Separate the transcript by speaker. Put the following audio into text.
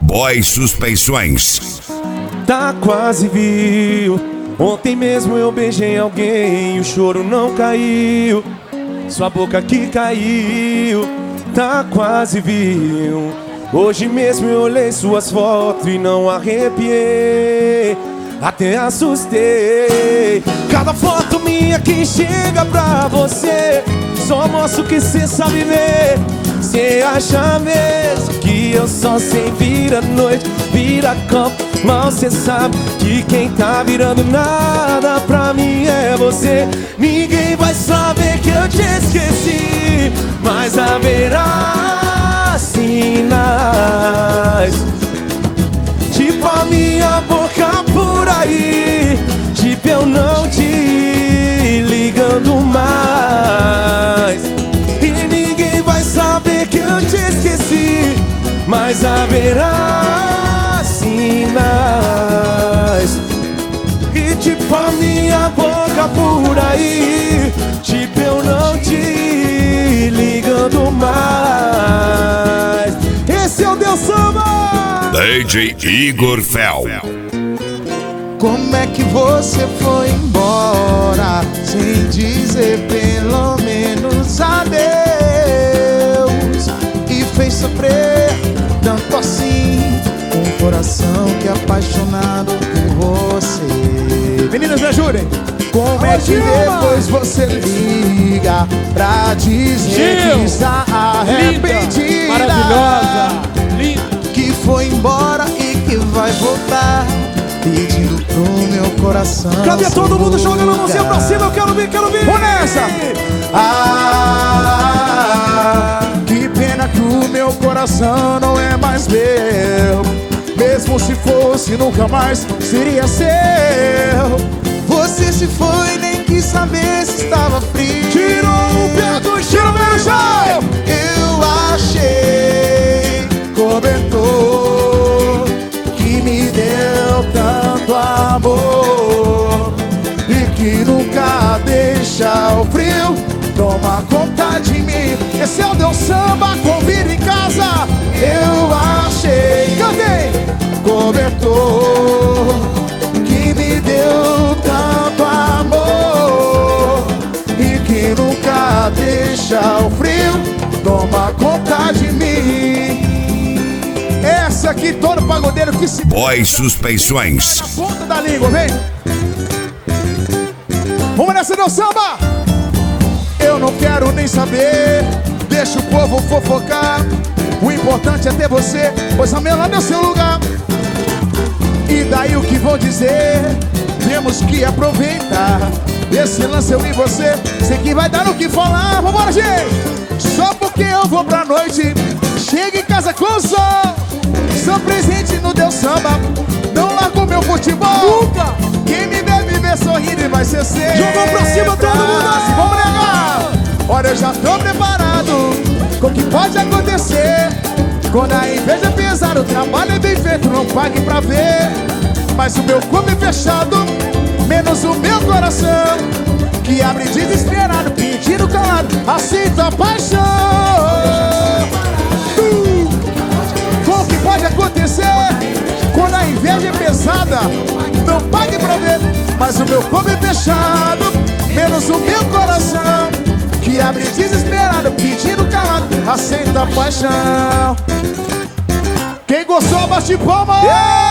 Speaker 1: Boy Suspensões.
Speaker 2: Tá quase viu. Ontem mesmo eu beijei alguém e o choro não caiu. Sua boca que caiu. Tá quase viu. Hoje mesmo eu olhei suas fotos e não arrepiei. Até assustei. Cada foto minha que chega pra você só mostra o que cê sabe ver. Cê acha mesmo que eu só sei vira noite, vira copo. Mal cê sabe que quem tá virando nada pra mim é você. Ninguém vai saber que eu te esqueci, mas haverá sinais, tipo a minha boca por aí, tipo eu não te ligando mais. E ninguém vai saber que eu te esqueci, mas haverá sinais, e tipo a minha boca por aí, tipo eu não te ligando mais. Esse é o Deus Samba!
Speaker 1: DJ Igor Fel.
Speaker 3: Como é que você foi embora sem dizer pelo menos adeus? E fez sofrer tanto assim um coração que é apaixonado por você.
Speaker 2: Meninas, me ajudem!
Speaker 3: Como é que depois você liga pra dizer que está arrependida,
Speaker 2: maravilhosa, linda,
Speaker 3: que foi embora e que vai voltar, pedindo pro meu coração.
Speaker 2: cadê todo mundo jogando a mãozinha pra cima? Eu quero ver, quero ver!
Speaker 3: Vamos nessa! Que pena que o meu coração não é mais meu. Mesmo se fosse, nunca mais seria seu. Você se foi, nem quis saber se estava frio.
Speaker 2: Tirou o pé do chão, meu chão!
Speaker 3: Eu achei cobertor que me deu tanto amor e que nunca deixa o frio tomar conta de mim. Esse é o Deus Samba, convida em casa. Eu achei, cantei, cobertor que me deu tanto amor e que nunca deixa o frio tomar conta de mim. Essa aqui todo pagodeiro que se
Speaker 1: Boy Suspensões.
Speaker 3: ponta da língua, vem. Vamos nessa, Deus Samba. Eu não quero nem saber, deixa o povo fofocar. O importante é ter você, pois a melhor é o seu lugar. E daí o que vão dizer? Temos que aproveitar esse lance eu e você. Sei que vai dar o que falar. Vambora, gente! Só porque eu vou pra noite, chego em casa com o sol. Sou presente no Deus Samba, não largo meu futebol.
Speaker 2: Nunca!
Speaker 3: Quem me vê sorrindo e vai ser seu.
Speaker 2: Jogou pra cima todo mundo assim,
Speaker 3: Vamos negar! Olha, eu já tô preparado com o que pode acontecer. Quando a inveja é pesada, o trabalho é bem feito, não pague pra ver. Mas o meu corpo é fechado, menos o meu coração, que abre desesperado, pedindo calado, aceita a paixão. Com o que pode acontecer? Quando a inveja é pesada, não pague pra ver. Mas o meu corpo é fechado, menos o meu coração, que abre desesperado, pedindo calado, aceita a paixão. Quem gostou, bate palma!